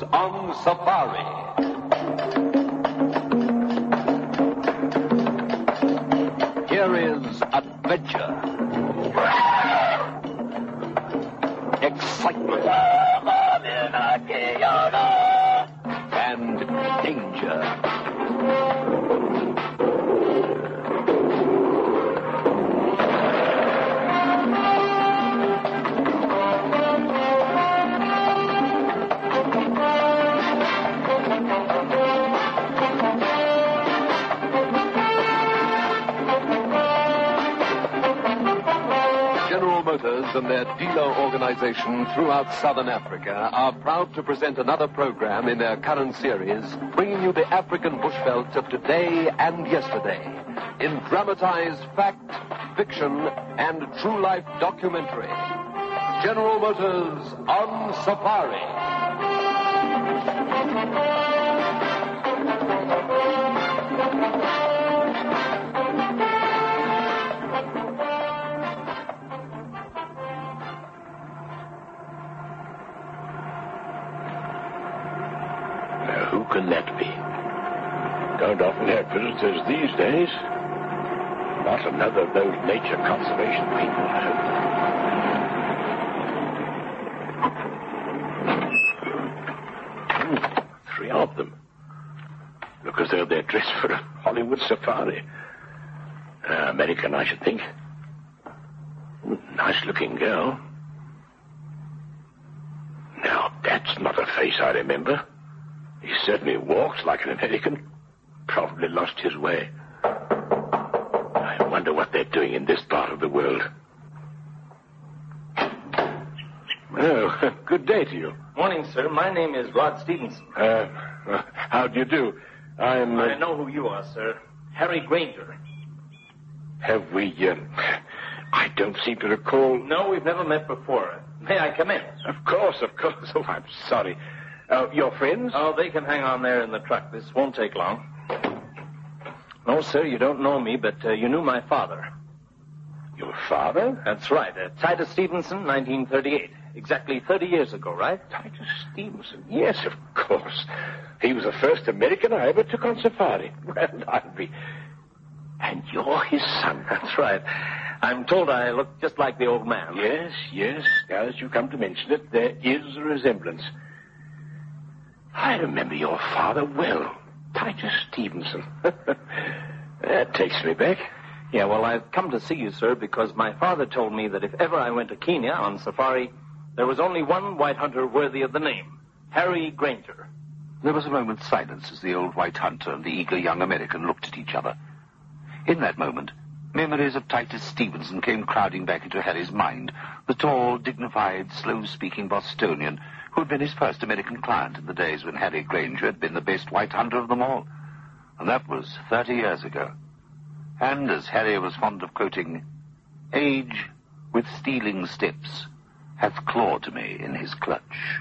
on Safari. Here is adventure, excitement, and danger. General Motors and their dealer organization throughout Southern Africa are proud to present another program in their current series, bringing you the African bushveld of today and yesterday in dramatized fact, fiction, and true-life documentary. General Motors on Safari. Who can that be? Don't often have visitors these days. Not another of those nature conservation people, I hope. 3 of them. Look as though they're dressed for a Hollywood safari. American, I should think. Nice-looking girl. Now, that's not a face I remember. He certainly walks like an American. Probably lost his way. I wonder what they're doing in this part of the world. Oh, good day to you. Morning, sir. My name is Rod Stevenson. How do you do? I know who you are, sir. Harry Granger. Have we, I don't seem to recall... No, we've never met before. May I come in? Of course. Oh, I'm sorry. Your friends? Oh, they can hang on there in the truck. This won't take long. No, sir, you don't know me, but you knew my father. Your father? That's right. Titus Stevenson, 1938. Exactly 30 years ago, right? Titus Stevenson? Yes, of course. He was the first American I ever took on safari. Well, I'll be... And you're his son. That's right. I'm told I look just like the old man. Yes. Now that you come to mention it, there is a resemblance. I remember your father well. Titus Stevenson. That takes me back. Yeah, well, I've come to see you, sir, because my father told me that if ever I went to Kenya on safari, there was only one white hunter worthy of the name, Harry Granger. There was a moment's silence as the old white hunter and the eager young American looked at each other. In that moment, memories of Titus Stevenson came crowding back into Harry's mind, the tall, dignified, slow-speaking Bostonian who had been his first American client in the days when Harry Granger had been the best white hunter of them all. And that was 30 years ago. And as Harry was fond of quoting, age, with stealing steps, hath clawed me in his clutch.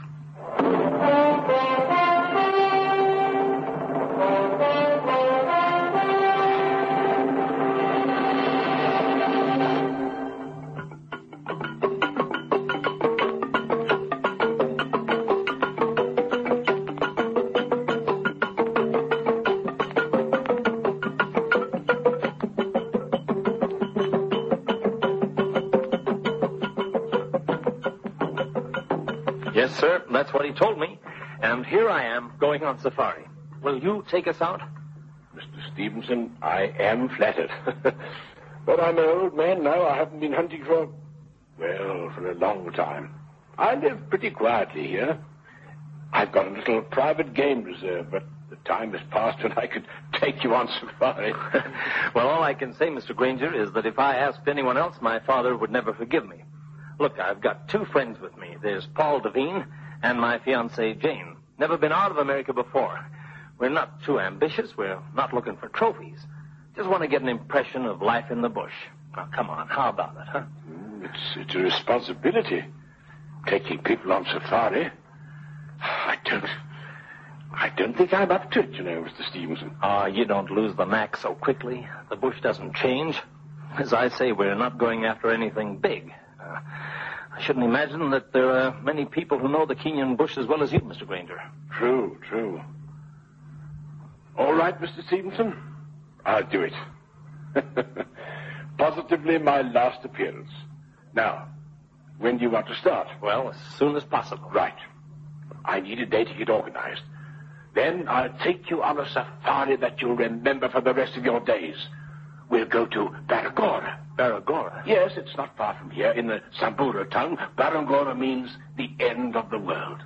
Yes, sir, that's what he told me. And here I am, going on safari. Will you take us out? Mr. Stevenson, I am flattered. But I'm an old man now. I haven't been hunting for a long time. I live pretty quietly here. I've got a little private game reserve, but the time has passed when I could take you on safari. Well, all I can say, Mr. Granger, is that if I asked anyone else, my father would never forgive me. Look, I've got 2 friends with me. There's Paul Devine and my fiancée, Jane. Never been out of America before. We're not too ambitious. We're not looking for trophies. Just want to get an impression of life in the bush. Now, come on. How about it, huh? It's a responsibility, taking people on safari. I don't think I'm up to it, you know, Mr. Stevenson. You don't lose the knack so quickly. The bush doesn't change. As I say, we're not going after anything big. A I shouldn't imagine that there are many people who know the Kenyan bush as well as you, Mr. Granger. True, true. All right, Mr. Stevenson. I'll do it. Positively my last appearance. Now, when do you want to start? Well, as soon as possible. Right. I need a day to get organized. Then I'll take you on a safari that you'll remember for the rest of your days. We'll go to Baragora. Baragora? Yes, it's not far from here. In the Samburu tongue, Baragora means the end of the world.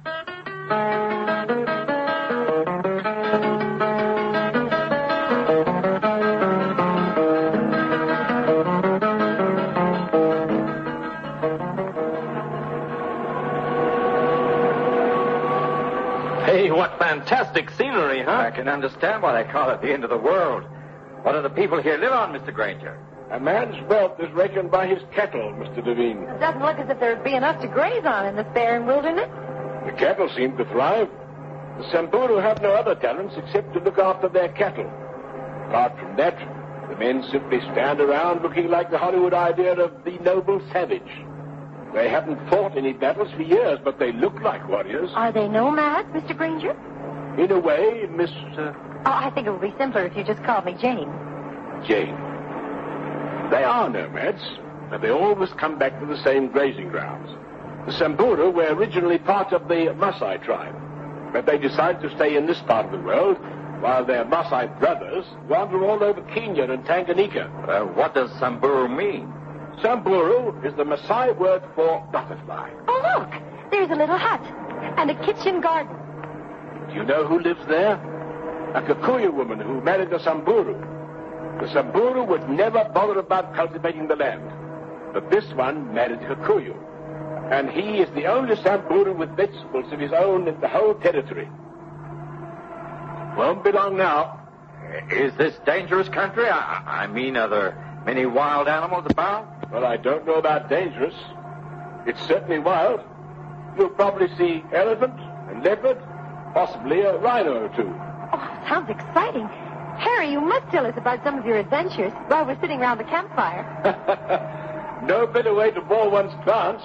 Hey, what fantastic scenery, huh? I can understand why they call it the end of the world. What do the people here live on, Mr. Granger? A man's wealth is reckoned by his cattle, Mr. Devine. It doesn't look as if there'd be enough to graze on in this barren wilderness. The cattle seem to thrive. The Samburu have no other talents except to look after their cattle. Apart from that, the men simply stand around looking like the Hollywood idea of the noble savage. They haven't fought any battles for years, but they look like warriors. Are they nomads, Mr. Granger? In a way, Miss... Oh, I think it would be simpler if you just called me Jane. Jane. They are nomads, but they always come back to the same grazing grounds. The Samburu were originally part of the Maasai tribe, but they decided to stay in this part of the world, while their Maasai brothers wander all over Kenya and Tanganyika. What does Samburu mean? Samburu is the Maasai word for butterfly. Oh, look, there's a little hut and a kitchen garden. Do you know who lives there? A Kikuyu woman who married a Samburu. The Samburu would never bother about cultivating the land, but this one married a Kikuyu. And he is the only Samburu with vegetables of his own in the whole territory. Won't be long now. Is this dangerous country? I mean, are there many wild animals about? Well, I don't know about dangerous. It's certainly wild. You'll probably see elephant and leopard, possibly a rhino or two. Oh, sounds exciting. Harry, you must tell us about some of your adventures while we're sitting around the campfire. No better way to bore one's plants.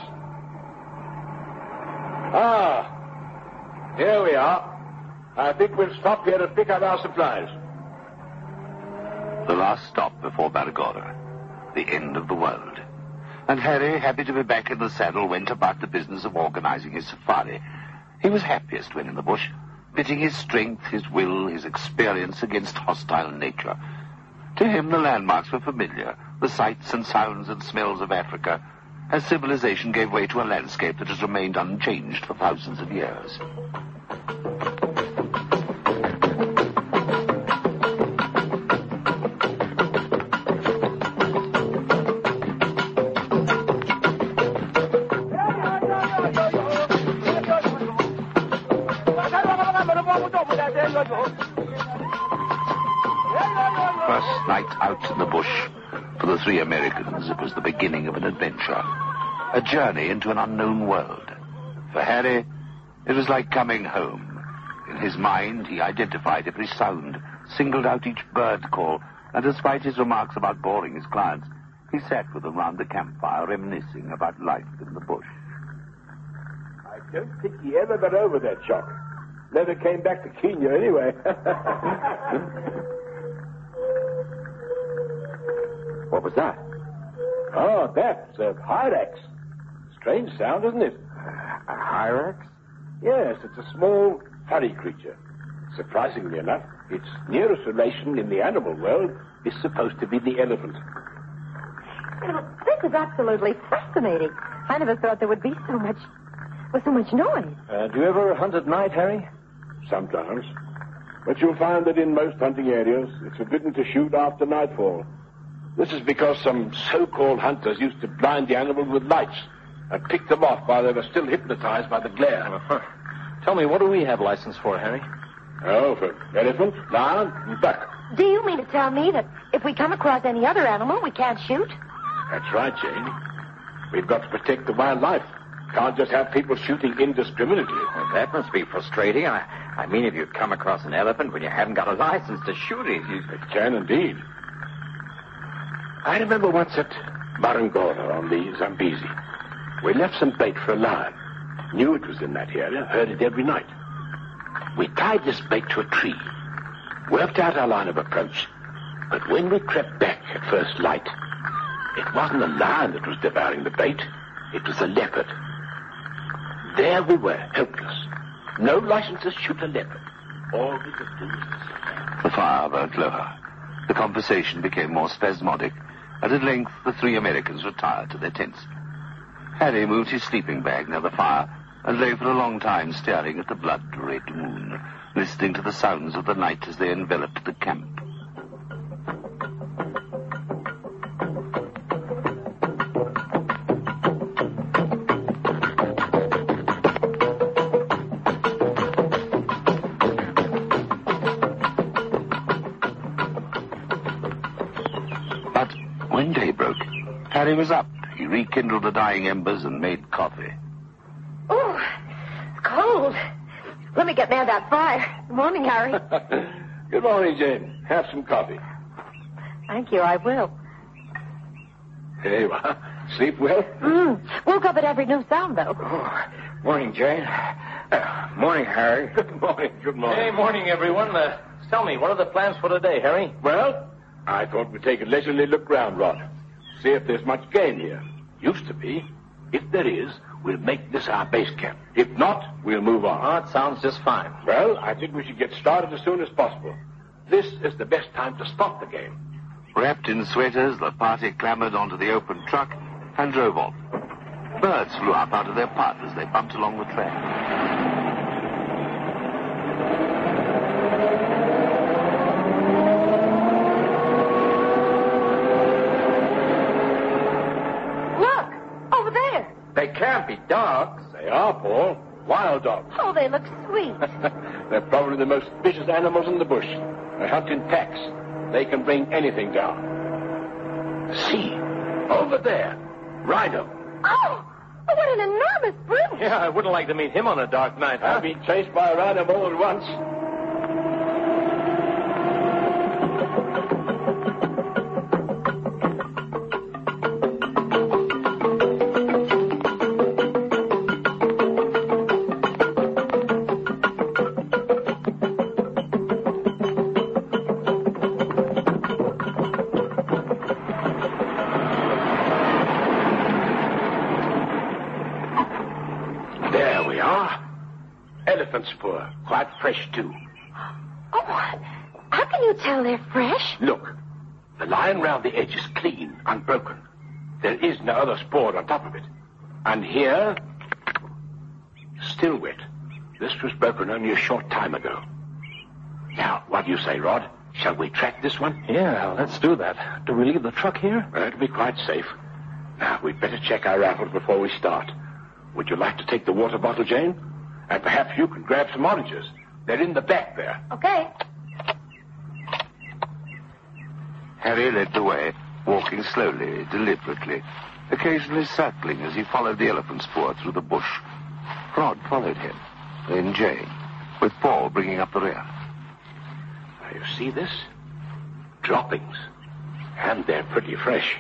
Here we are. I think we'll stop here and pick up our supplies. The last stop before Baragora. The end of the world. And Harry, happy to be back in the saddle, went about the business of organizing his safari. He was happiest when in the bush, pitting his strength, his will, his experience against hostile nature. To him, the landmarks were familiar, the sights and sounds and smells of Africa, as civilization gave way to a landscape that has remained unchanged for thousands of years. First night out in the bush, for the three Americans, it was the beginning of an adventure. A journey into an unknown world. For Harry, it was like coming home. In his mind, he identified every sound, singled out each bird call, and despite his remarks about boring his clients, he sat with them round the campfire, reminiscing about life in the bush. I don't think he ever got over that shock. Never came back to Kenya anyway. What was that? Oh, that's a hyrax. Strange sound, isn't it? A hyrax? Yes, it's a small, furry creature. Surprisingly enough, its nearest relation in the animal world is supposed to be the elephant. This is absolutely fascinating. I never thought there would be so much noise. Do you ever hunt at night, Harry? Sometimes. But you'll find that in most hunting areas, it's forbidden to shoot after nightfall. This is because some so-called hunters used to blind the animals with lights and pick them off while they were still hypnotized by the glare. Uh-huh. Tell me, what do we have license for, Harry? Oh, for elephant, lion, and buck. Do you mean to tell me that if we come across any other animal, we can't shoot? That's right, Jane. We've got to protect the wildlife. Can't just have people shooting indiscriminately. Well, that must be frustrating. I mean, if you come across an elephant when you haven't got a license to shoot it, It can indeed. I remember once at Barangora on the Zambezi. We left some bait for a lion. Knew it was in that area, heard it every night. We tied this bait to a tree, worked out our line of approach, but when we crept back at first light, it wasn't a lion that was devouring the bait, it was a leopard. There we were, helpless. No license to shoot a leopard. All we could do was to sit there. The fire burnt lower. The conversation became more spasmodic, and at length the three Americans retired to their tents. Harry moved his sleeping bag near the fire and lay for a long time staring at the blood-red moon, listening to the sounds of the night as they enveloped the camp. But when day broke, Harry was up. He rekindled the dying embers and made coffee. Oh, it's cold. Let me get near that fire. Good morning, Harry. Good morning, Jane. Have some coffee. Thank you, I will. There you are. Sleep well? Woke up at every new sound, though. Oh, morning, Jane. Morning, Harry. Good morning. Good morning. Hey, morning, everyone. Tell me, what are the plans for today, Harry? Well, I thought we'd take a leisurely look round, Rod. See if there's much game here. Used to be. If there is, we'll make this our base camp. If not, we'll move on. Oh, it sounds just fine. Well, I think we should get started as soon as possible. This is the best time to stop the game. Wrapped in sweaters, the party clambered onto the open truck and drove off. Birds flew up out of their pot as they bumped along the track. They can't be dogs. They are, Paul. Wild dogs. Oh, they look sweet. They're probably the most vicious animals in the bush. They hunt in packs. They can bring anything down. See, over there, Rhino. Oh, what an enormous brute. Yeah, I wouldn't like to meet him on a dark night, huh? I've been chased by a rhino more than once. Elephant's fur. Quite fresh, too. Oh, how can you tell they're fresh? Look, the line round the edge is clean, unbroken. There is no other spoor on top of it. And here, still wet. This was broken only a short time ago. Now, what do you say, Rod? Shall we track this one? Yeah, let's do that. Do we leave the truck here? Well, it'll be quite safe. Now, we'd better check our rifles before we start. Would you like to take the water bottle, Jane? And perhaps you can grab some oranges. They're in the back there. Okay. Harry led the way, walking slowly, deliberately, occasionally circling as he followed the elephant's spoor through the bush. Rod followed him, then Jane, with Paul bringing up the rear. Now, you see this? Droppings. And they're pretty fresh.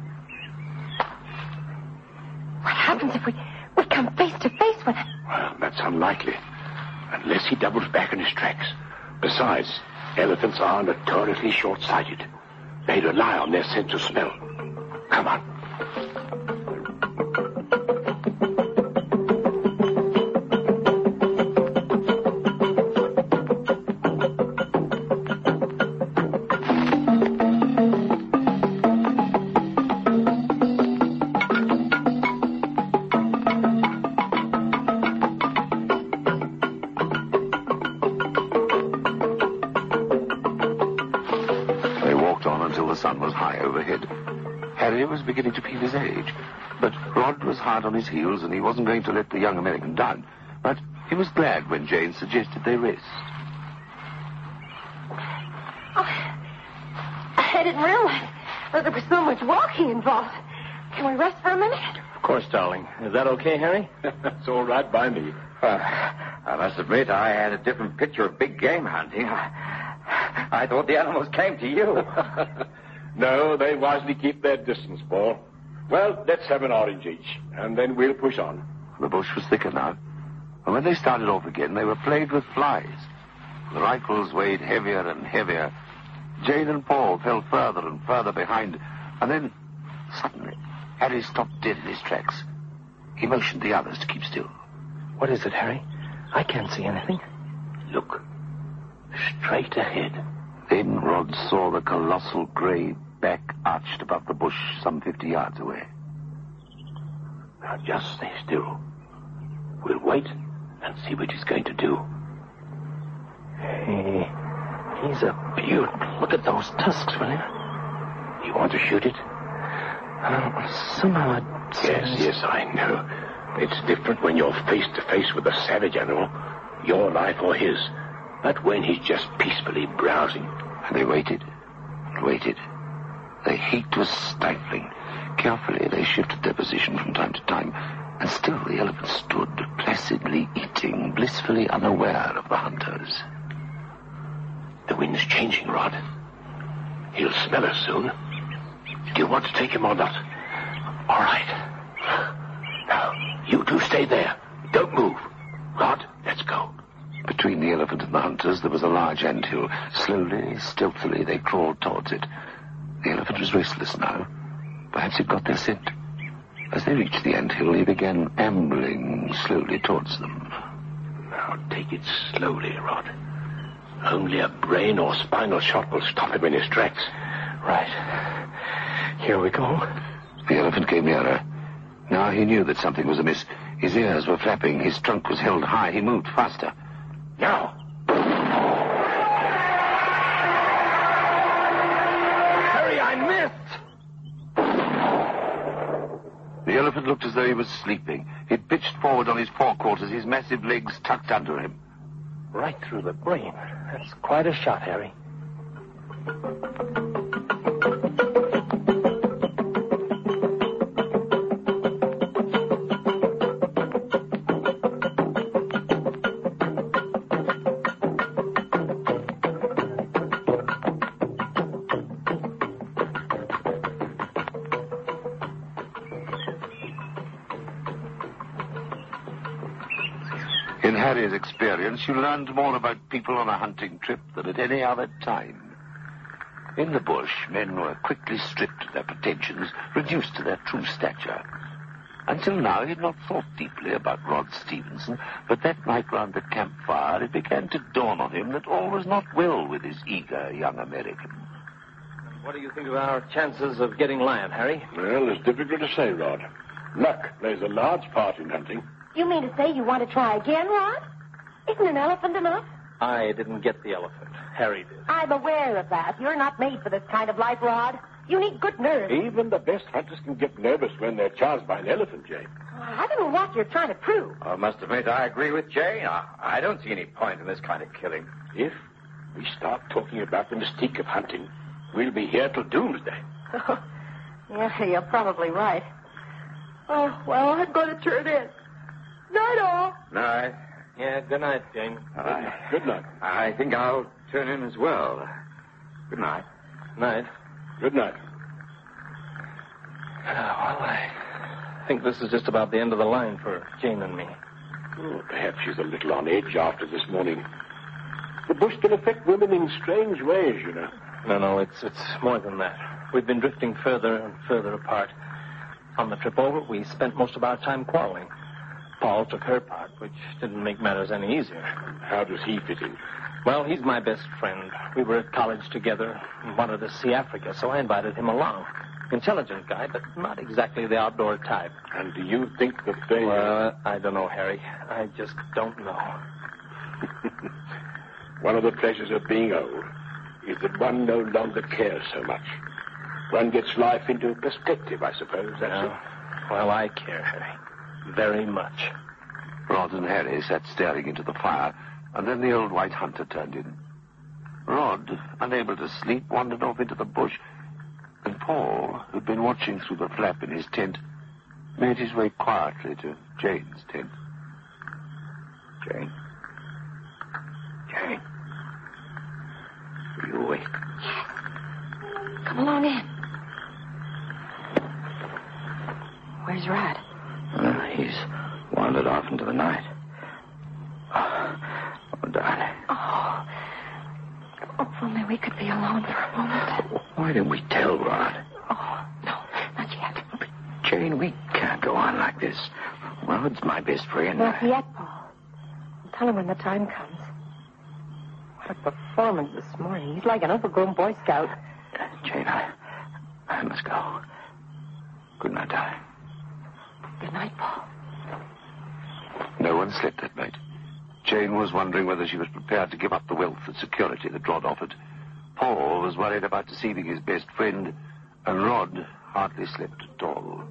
What happens if we come face to face with him? Well, that's unlikely. Unless he doubles back in his tracks. Besides, elephants are notoriously short-sighted. They rely on their sense of smell. Come on. Harry was beginning to feel his age, but Rod was hard on his heels and he wasn't going to let the young American down. But he was glad when Jane suggested they rest. Oh, I didn't realize that there was so much walking involved. Can we rest for a minute? Of course, darling. Is that okay, Harry? It's all right by me. I must admit, I had a different picture of big game hunting. I thought the animals came to you. No, they wisely keep their distance, Paul. Well, let's have an orange each, and then we'll push on. The bush was thicker now. And when they started off again, they were plagued with flies. The rifles weighed heavier and heavier. Jane and Paul fell further and further behind. And then, suddenly, Harry stopped dead in his tracks. He motioned the others to keep still. What is it, Harry? I can't see anything. Look. Straight ahead. Then Rod saw the colossal grey back arched above the bush some 50 yards away. Now just stay still. We'll wait and see what he's going to do. He's a beaut. Look at those tusks, will you? You want to shoot it? Somehow Yes, I know. It's different when you're face to face with a savage animal, your life or his. But when he's just peacefully browsing. And they waited and waited. The heat was stifling. Carefully, they shifted their position from time to time, and still the elephant stood, placidly eating, blissfully unaware of the hunters. The wind's changing, Rod. He'll smell us soon. Do you want to take him or not? All right. Now, you two stay there. Don't move. Rod, let's go. Between the elephant and the hunters, there was a large anthill. Slowly, stealthily, they crawled towards it. The elephant was restless now. Perhaps it got their scent. As they reached the anthill, he began ambling slowly towards them. Now, take it slowly, Rod. Only a brain or spinal shot will stop him in his tracks. Right. Here we go. The elephant came nearer. Now he knew that something was amiss. His ears were flapping. His trunk was held high. He moved faster. Now! Harry, I missed! The elephant looked as though he was sleeping. He pitched forward on his forequarters, his massive legs tucked under him. Right through the brain. That's quite a shot, Harry. In Harry's experience, you learned more about people on a hunting trip than at any other time. In the bush, men were quickly stripped of their pretensions, reduced to their true stature. Until now, he had not thought deeply about Rod Stevenson, but that night round the campfire, it began to dawn on him that all was not well with his eager young American. What do you think of our chances of getting lion, Harry? Well, it's difficult to say, Rod. Luck plays a large part in hunting. You mean to say you want to try again, Rod? Isn't an elephant enough? I didn't get the elephant. Harry did. I'm aware of that. You're not made for this kind of life, Rod. You need good nerve. Even the best hunters can get nervous when they're charged by an elephant, Jane. I don't know what you're trying to prove. I must admit, I agree with Jane. I don't see any point in this kind of killing. If we start talking about the mystique of hunting, we'll be here till doomsday. Yeah, you're probably right. Oh, well, I'm going to turn in. Night all. Night. Yeah, good night, Jane. Good night. I think I'll turn in as well. Good night. Night. Good night. Well, I think this is just about the end of the line for Jane and me. Oh, perhaps she's a little on edge after this morning. The bush can affect women in strange ways, you know. No, it's more than that. We've been drifting further and further apart. On the trip over, we spent most of our time quarreling. Paul took her part, which didn't make matters any easier. How does he fit in? Well, he's my best friend. We were at college together and wanted to see Africa, so I invited him along. Intelligent guy, but not exactly the outdoor type. And do you think that they... Well, I don't know, Harry. I just don't know. One of the pleasures of being old is that one no longer cares so much. One gets life into perspective, I suppose. That's it. Well, I care, Harry. Very much. Rod and Harry sat staring into the fire, and then the old white hunter turned in. Rod, unable to sleep, wandered off into the bush, and Paul, who'd been watching through the flap in his tent, made his way quietly to Jane's tent. Jane? Jane? Are you awake? Come along in. Where's Rod? He's wandered off into the night. Oh, darling. Oh, if only we could be alone for a moment. Why didn't we tell Rod? Oh, no, not yet. But, Jane, we can't go on like this. Rod's my best friend. Not yet, Paul. I'll tell him when the time comes. What a performance this morning. He's like an overgrown Boy Scout. Jane, I must go. Good night, darling. Good night, Paul. No one slept that night. Jane was wondering whether she was prepared to give up the wealth and security that Rod offered. Paul was worried about deceiving his best friend, and Rod hardly slept at all.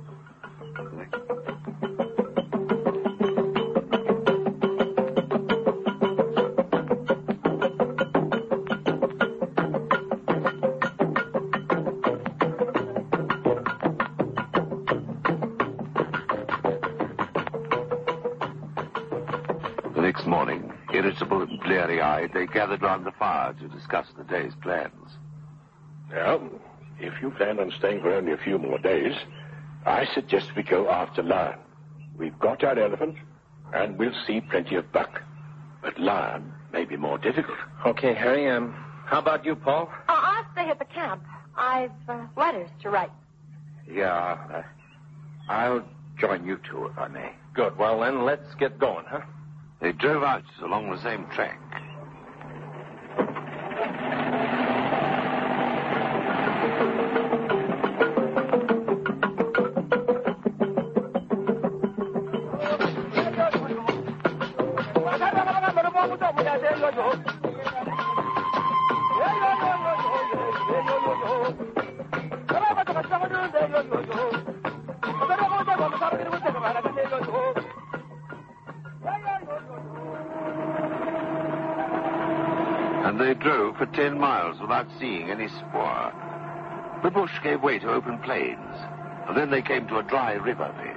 The next morning, irritable and bleary-eyed, they gathered round the fire to discuss the day's plans. Well, if you plan on staying for only a few more days, I suggest we go after lion. We've got our elephant, and we'll see plenty of buck. But lion may be more difficult. Okay, Harry. How about you, Paul? I'll stay at the camp. I've letters to write. Yeah, I'll join you two if I may. Good. Well, then, let's get going, huh? They drove out along the same track. And they drove for 10 miles without seeing any spoor. The bush gave way to open plains, and then they came to a dry river bed.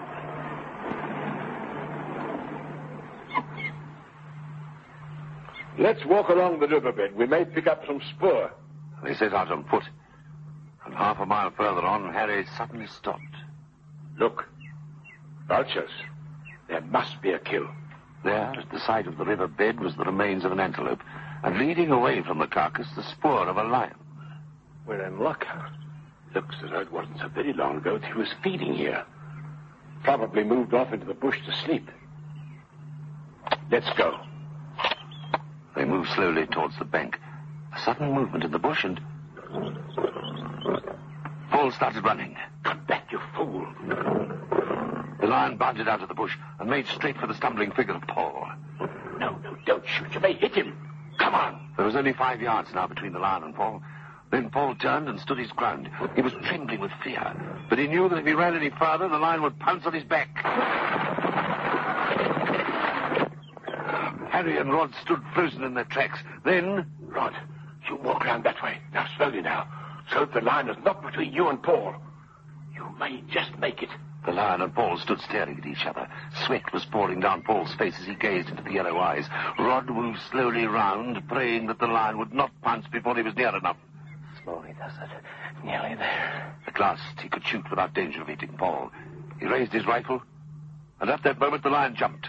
Let's walk along the riverbed. We may pick up some spoor. They set out on foot, and half a mile further on, Harry suddenly stopped. Look. Vultures. There must be a kill. There, at the side of the river bed, was the remains of an antelope, and leading away from the carcass, the spoor of a lion. We're in luck, huh? Looks as though it wasn't so very long ago that he was feeding here. Probably moved off into the bush to sleep. Let's go. They moved slowly towards the bank. A sudden movement in the bush, and Paul started running. Come back, you fool. The lion bounded out of the bush and made straight for the stumbling figure of Paul. No, don't shoot. You may hit him. Come on. There was only 5 yards now between the lion and Paul. Then Paul turned and stood his ground. He was trembling with fear, but he knew that if he ran any farther, the lion would pounce on his back. Harry and Rod stood frozen in their tracks. Then... Rod, you walk round that way. Now, slowly now. So that the lion is not between you and Paul. You may just make it. The lion and Paul stood staring at each other. Sweat was pouring down Paul's face as he gazed into the yellow eyes. Rod moved slowly round, praying that the lion would not pounce before he was near enough. Slowly does it. Nearly there. At last, he could shoot without danger of hitting Paul. He raised his rifle, and at that moment, the lion jumped.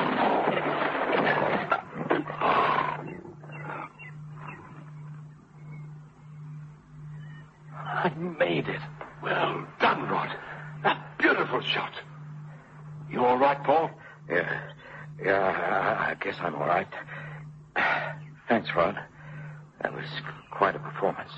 I made it. Well done, Rod. A beautiful shot. You all right, Paul? Yeah, I guess I'm all right. Thanks, Rod. That was quite a performance.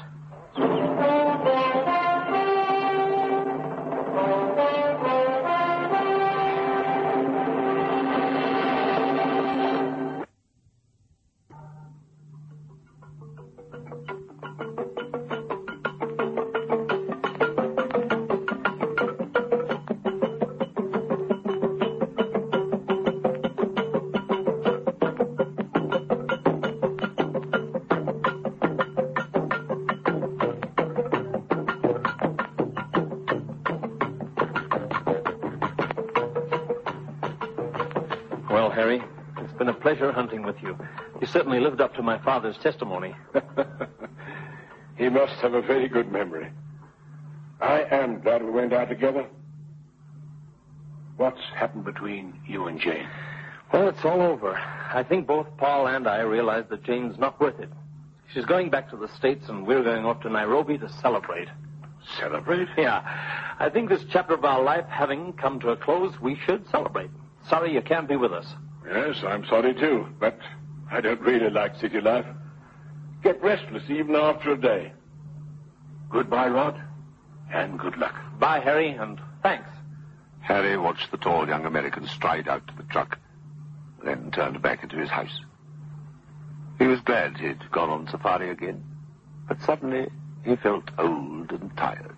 Well, Harry, it's been a pleasure hunting with you. You certainly lived up to my father's testimony. He must have a very good memory. I am glad we went out together. What's happened between you and Jane? Well, it's all over. I think both Paul and I realize that Jane's not worth it. She's going back to the States, and we're going off to Nairobi to celebrate. Celebrate? Yeah. I think this chapter of our life having come to a close, we should celebrate. Sorry you can't be with us. Yes, I'm sorry, too, but I don't really like city life. Get restless even after a day. Goodbye, Rod, and good luck. Bye, Harry, and thanks. Harry watched the tall young American stride out to the truck, then turned back into his house. He was glad he'd gone on safari again, but suddenly he felt old and tired.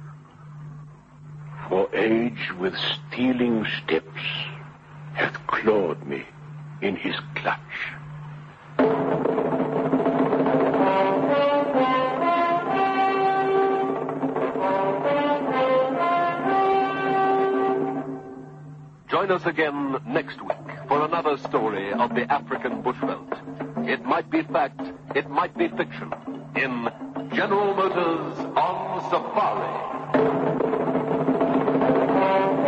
For age with stealing steps hath clawed me in his clutch. Join us again next week for another story of the African bushveld. It might be fact, it might be fiction, in General Motors on Safari.